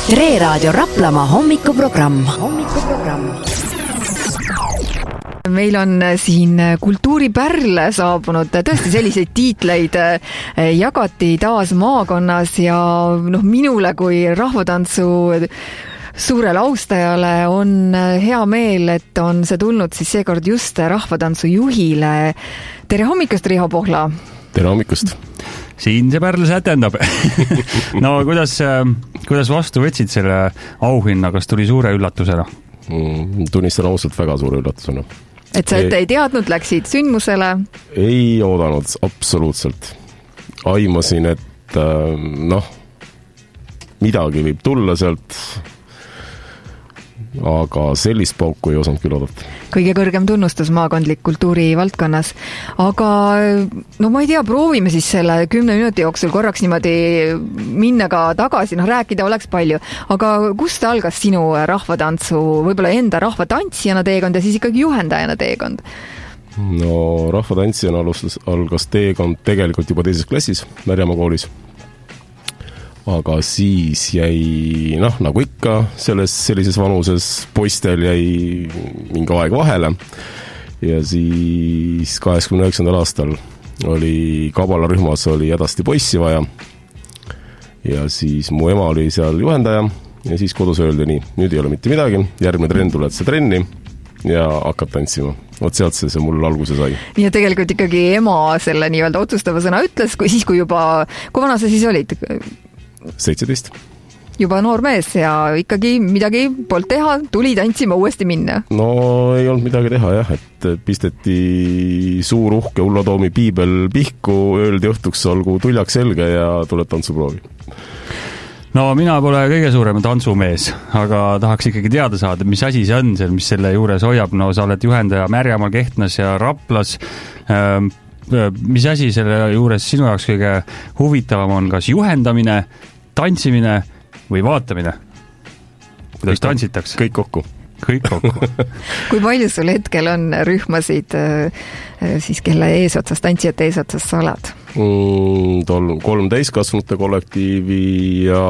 Re Raadio Raplamaa hommikuprogramm. Meil on siin kultuuripärl saabunud, tõesti selliseid tiitleid jagati taas maakonnas ja minule kui rahvatantsu suurele austajale on hea meel, et on see tulnud siis seekord just rahvatantsu juhile. Tere hommikust, Riho Pohla! Tere hommikust! Siin see pärl sätendab. No kuidas vastu võtsid selle auhinna, kas tuli suure üllatusena? Tunnistan ausalt väga suure üllatusena. Et sa ette ei teadnud, läksid sündmusele? Ei oodanud, absoluutselt. Aimasin, et midagi võib tulla sealt, aga sellist pauku ei osanud küll oodata. Kõige kõrgem tunnustus maakondlik kultuuri valdkonnas. Aga ma ei tea, proovime siis selle 10 minuti jooksul korraks niimoodi minna ka tagasi, rääkida oleks palju. Aga kust algas sinu rahvatantsu, võib-olla enda rahvatantsijana teekond ja siis ikkagi juhendajana teekond? No rahvatantsijana algas teekond tegelikult juba 2. klassis Märjamaa koolis. Aga siis jäi, nagu ikka, sellises vanuses poistel jäi mingi aeg vahele. Ja siis 89. aastal oli kabalarühmas oli hädasti poissi vaja. Ja siis mu ema oli seal juhendaja ja siis kodus öeldi nii, nüüd ei ole mitte midagi, järgmine trenn tuled see trenni ja hakkad tantsima. Sealt see mul alguse sai. Nii et tegelikult ikkagi ema selle nii-öelda otsustava sõna ütles, kui juba, kui vana sa siis olid? 17. Juba noor mees ja ikkagi midagi polnud teha, tuli tantsima uuesti minna. No ei olnud midagi teha jah, et pisteti suur uhke Ulla Toomi piibel pihku, öeldi õhtuks olgu tuljaks selge ja tuleb tantsuproovi. No mina pole kõige suurem tantsumees, aga tahaks ikkagi teada saada, mis asi see on, mis selle juures hoiab. No sa oled juhendaja Märjamaa, Kehtnas ja Raplas. Mis asi selle juures sinu jaoks kõige huvitavam on, kas juhendamine, tantsimine või vaatamine? Kuidas tantsitaks? Kõik kokku. Kui palju sul hetkel on rühmasid, siis kelle eesotsas, tantsijate eesotsas sa oled? 3 täiskasvanute kollektiivi ja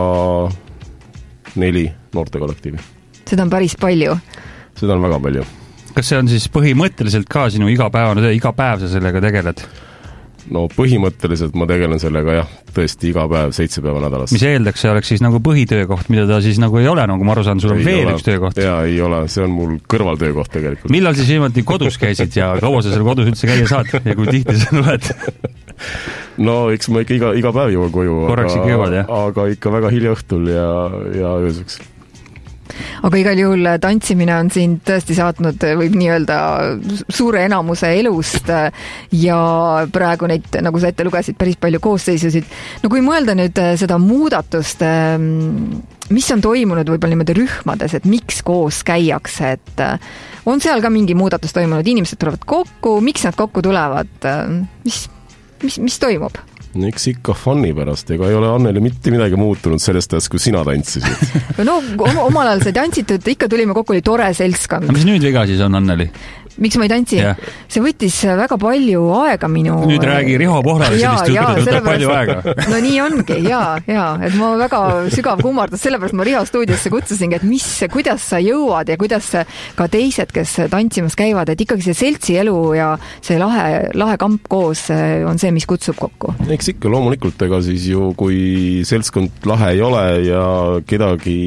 4 noorte kollektiivi. Seda on päris palju. Seda on väga palju. Kas see on siis põhimõtteliselt ka sinu igapäevane töö, iga päev sa sellega tegeled? No põhimõtteliselt ma tegelen sellega jah, tõesti iga päev, 7 päeva nädalas. Mis eeldaks, see oleks siis nagu põhitöökoht, mida ta siis nagu ei ole, nagu ma aru saan, sul on veel üks töökoht? Jaa, ei ole, see on mul kõrvaltöökoht tegelikult. Millal siis viimati kodus käisid ja kaua sa seal kodus üldse käia saad ja kui tihti sa tuled? No eks ma ikka iga päev jõuan koju, aga ikka väga hilja õhtul ja ööseks. Aga igal juhul tantsimine on siin tõesti saatnud, võib nii öelda, suure enamuse elust ja praegu neid, nagu sa ette lugesid, päris palju koosseisusid. No kui mõelda nüüd seda muudatust, mis on toimunud võib-olla niimoodi rühmades, et miks koos käiakse, et on seal ka mingi muudatus toimunud, inimesed tulevad kokku, miks nad kokku tulevad, mis toimub? Eks ikka funni pärast, ega ei ole Anneli mitte midagi muutunud sellest ajast, kui sina tantsisid. No omal ajal sai tantsitud, ikka tulime kokku, oli tore seltskond. Mis nüüd viga siis on, Anneli? Miks ma ei tantsi? Yeah. See võttis väga palju aega minu... Nüüd räägi Riho Pohlale sellist juttu, võtab palju aega. No nii ongi, jaa, et ma väga sügav kummardus, sellepärast ma Riho stuudiosse kutsusingi, et kuidas sa jõuad ja kuidas ka teised, kes tantsimas käivad, et ikkagi see seltsielu ja see lahe kamp koos on see, mis kutsub kokku. Eks ikka loomulikult, ega siis ju, kui seltskond lahe ei ole ja kedagi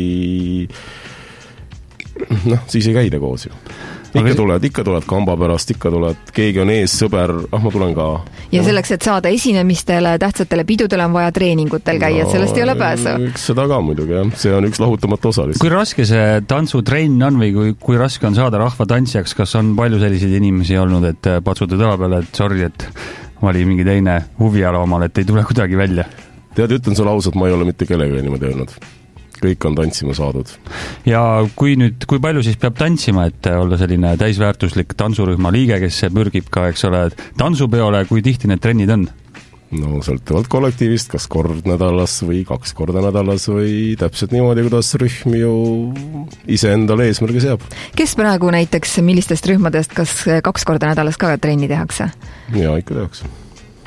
siis ei käida koos ju. Ikka tuled kamba pärast, ikka tuled, keegi on ees, sõber, ma tulen ka. Ja selleks, et saada esinemistele, tähtsatele pidudele on vaja treeningutel käia, sellest ei ole pääsu. Üks seda ka muidugi, jah. See on üks lahutamatu osa. Kui raske see tantsutrenn on või kui raske on saada rahvatantsijaks, kas on palju selliseid inimesi olnud, et patsuta tõla peale, et sorry, et vali mingi teine huviala omal, et ei tule kuidagi välja? Tead, ütlen sulle ausalt, ma ei ole mitte kellega niimoodi öelnud. Kõik on tantsima saadud. Ja kui palju siis peab tantsima, et olla selline täisväärtuslik tantsurühma liige, kes pürgib ka, eks ole, tantsupeole, kui tihti need trennid on? No sõltuvalt kollektiivist, kas kord nädalas või 2 korda nädalas või täpselt niimoodi, kuidas rühm ju iseendale eesmärgi seab. Kes praegu näiteks millistest rühmadest, kas 2 korda nädalas ka trenni tehakse? Jaa, ikka tehakse.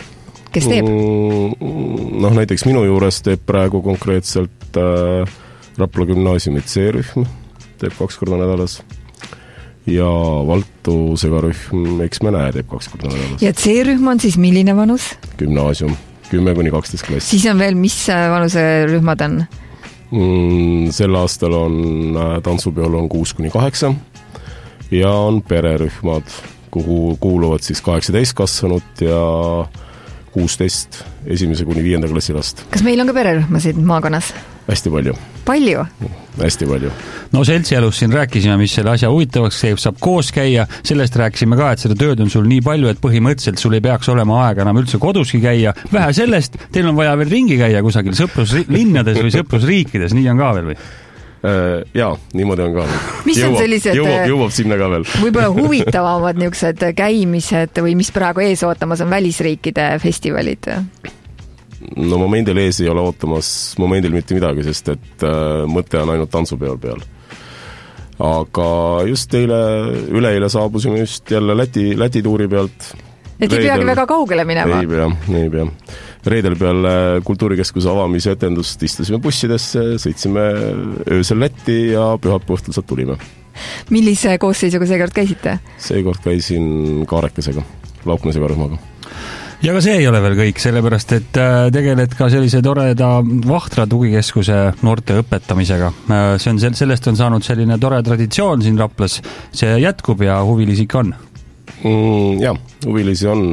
Kes teeb? Näiteks minu juures teeb praegu konkreetselt Rapla gümnaasiumi C-rühm teeb 2 korda nädalas ja Valtu segarühm, eks me näe, teeb 2 korda nädalas. Ja C-rühm on siis milline vanus? Gümnaasium, 10–12 klass. Siis on veel, mis vanuserühmad on? Sel aastal on tantsupeol on 6–8 ja on pererühmad, kuhu kuuluvad siis 18 kasvanud ja 16 1–5 klassi last. Kas meil on ka pererühmasid maakonnas? Hästi palju. Palju? Hästi palju. No seltsielus siin rääkisime, mis selle asja huvitavaks käib, saab koos käia, sellest rääkisime ka, et seda tööd on sul nii palju, et põhimõtteliselt sul ei peaks olema aega enam üldse koduski käia. Vähe sellest, teil on vaja veel ringi käia kusagil sõpruslinnades või sõprusriikides, nii on ka veel või? Jaa, niimoodi on ka. Mis on sellised jõuab sinna ka veel. Võib-olla huvitavamad niisugused käimised või mis praegu ees ootamas on välisriikide festivalid? No momendil ees ei ole ootamas momendil mitte midagi, sest et mõte on ainult tantsupeol peal. Aga just üleeile saabusime just jälle Läti tuuri pealt. Et ei peagi väga kaugele minema? Ei pea. Reedel peal kultuurikeskuse avamise etendust istusime bussidesse, sõitsime öösel Lätti ja pühapäeva õhtul sealt tulime. Millise koosseisuga seekord käisite? Seekord käisin Kaarekesega, Laukna segarühmaga. Ja ka see ei ole veel kõik, sellepärast et tegeled ka sellise toreda Vahtra tugikeskuse noorte õpetamisega. Sellest on saanud selline tore traditsioon siin Raplas. See jätkub ja huvilisi ikka on? Jah, huvilisi on.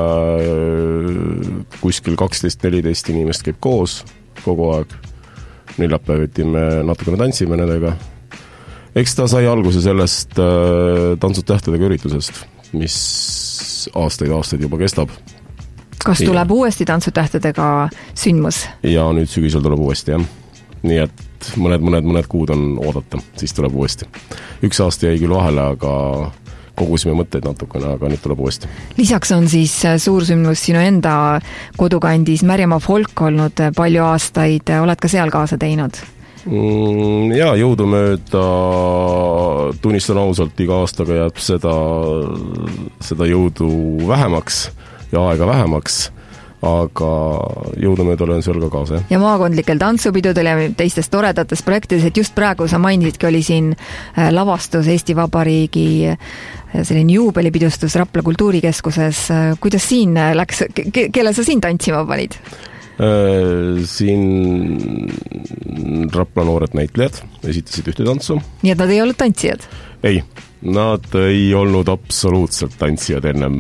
Kuskil 12-14 inimest käib koos kogu aeg. Neljapäeviti me natukene tantsime nendega. Eks ta sai alguse sellest tantsud tähtedega üritusest, mis aastaid juba kestab. Kas tuleb uuesti tantsutähtedega sündmus? Ja nüüd sügisel tuleb uuesti, jah. Nii et mõned kuud on oodata, siis tuleb uuesti. 1 aasta jäi küll vahele, aga kogusime mõtteid natukene, aga nüüd tuleb uuesti. Lisaks on siis suursündmus sinu enda kodukandis Märjamaa Folk olnud palju aastaid. Oled ka seal kaasa teinud? Jaa, jõudumööda tunnistan ausalt, iga aastaga jääb seda jõudu vähemaks ja aega vähemaks, aga jõudumööda olen seal ka kaasa. Ja maakondlikel tantsupidudel ja teistes toredates projektides, et just praegu sa mainisidki, oli siin lavastus Eesti Vabariigi selline juubelipidustus Rapla kultuurikeskuses. Kuidas siin läks, kelle sa siin tantsima panid? Siin Rapla noored näitlejad esitasid ühte tantsu. Nii et nad ei olnud tantsijad? Ei, nad ei olnud absoluutselt tantsijad ennem.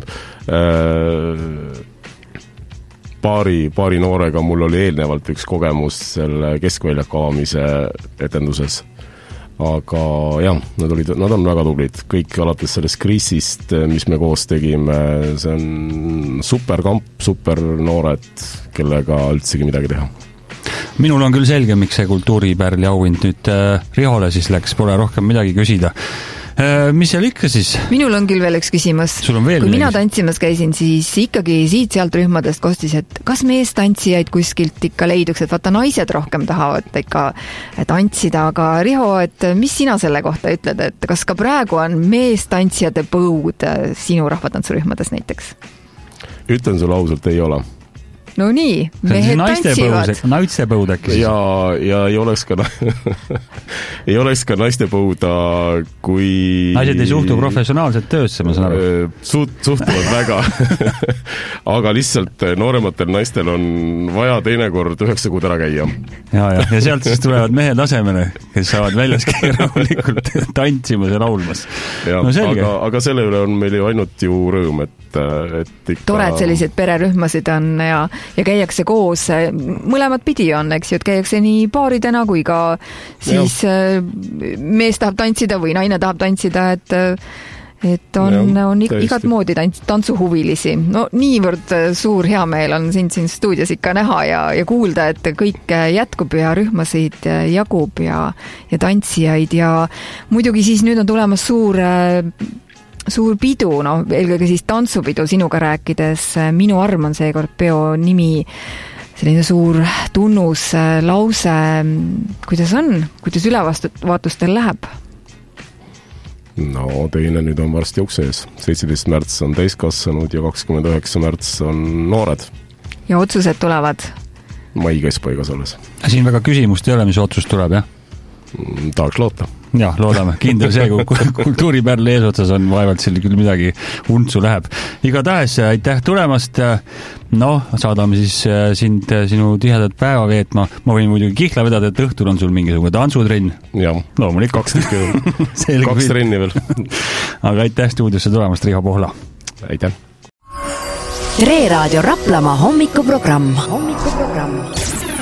Paari noorega mul oli eelnevalt üks kogemus selle keskväljaku avamise etenduses. Aga jah, nad on väga tublid. Kõik alates sellest Krisist, mis me koos tegime, see on super kamp, super noored, kellega üldsegi midagi teha. Minul on küll selge, miks see kultuuripärli auhind nüüd Rihole siis läks, pole rohkem midagi küsida. Mis seal ikka siis? Minul on küll veel üks küsimus. Kui mina tantsimas käisin, siis ikkagi siit-sealt rühmadest kostis, et kas meestantsijaid kuskilt ikka leiduks, et vaata naised rohkem tahavad ikka tantsida, aga Riho, et mis sina selle kohta ütled, et kas ka praegu on meestantsijate põud sinu rahvatantsurühmades näiteks? Ütlen sulle ausalt, ei ole. No nii, mehed tantsivad. Naiste põud äkki siis. Ja ei oleks ka naiste põuda, kui... Naised ei suhtu professionaalselt töösse, ma saan aru. Suhtuvad väga. Aga lihtsalt noorematel naistel on vaja teinekord 9 kuud ära käia. Ja sealt siis tulevad mehed asemele, kes saavad väljas käia rahulikult tantsimas ja laulmas. No aga selle üle on meil ju ainult ju rõõm, et ikka... Tore, et sellised pererühmasid on ja käiakse koos, mõlemad pidi on, eks ju, et käiakse nii paaridena kui ka siis mees tahab tantsida või naine tahab tantsida, et on igat moodi tantsuhuvilisi. No niivõrd suur heameel on siin stuudios ikka näha ja kuulda, et kõik jätkub ja rühmasid jagub ja tantsijaid ja muidugi siis nüüd on tulemas suur pidu, eelkõige siis tantsupidu sinuga rääkides. Minu arm on seekord peo nimi, selline suur tunnus, lause. Kuidas on? Kuidas ülevaatustel läheb? No teine nüüd on varsti ukse ees. 17. märts on täiskasvanud ja 29. märts on noored. Ja otsused tulevad? Mai keskpaigas alles. Siin väga küsimust ei ole, mis otsus tuleb, jah? tahaks loota. Jah, loodame. Kindel see, kui kultuuripärl eesotsas on, vaevalt seal küll midagi untsu läheb. Igatahes aitäh tulemast. Saadame siis sind sinu tihedat päeva veetma. Ma võin muidugi kihla vedada, et õhtul on sul mingisugune tantsutrenn. Jah, loomulikult. 2 trenni veel. Aga aitäh stuudiosse tulemast, Riho Pohla. Aitäh. Tre Raadio Raplamaa hommikuprogramm.